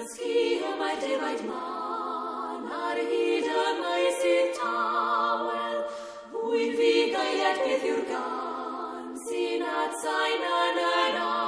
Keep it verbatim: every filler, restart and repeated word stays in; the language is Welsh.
sgïo mae defaid man ar hyd y meysydd tawel. Wy'n fi gaeliad beth yw'r gan sy'n at sain yn yr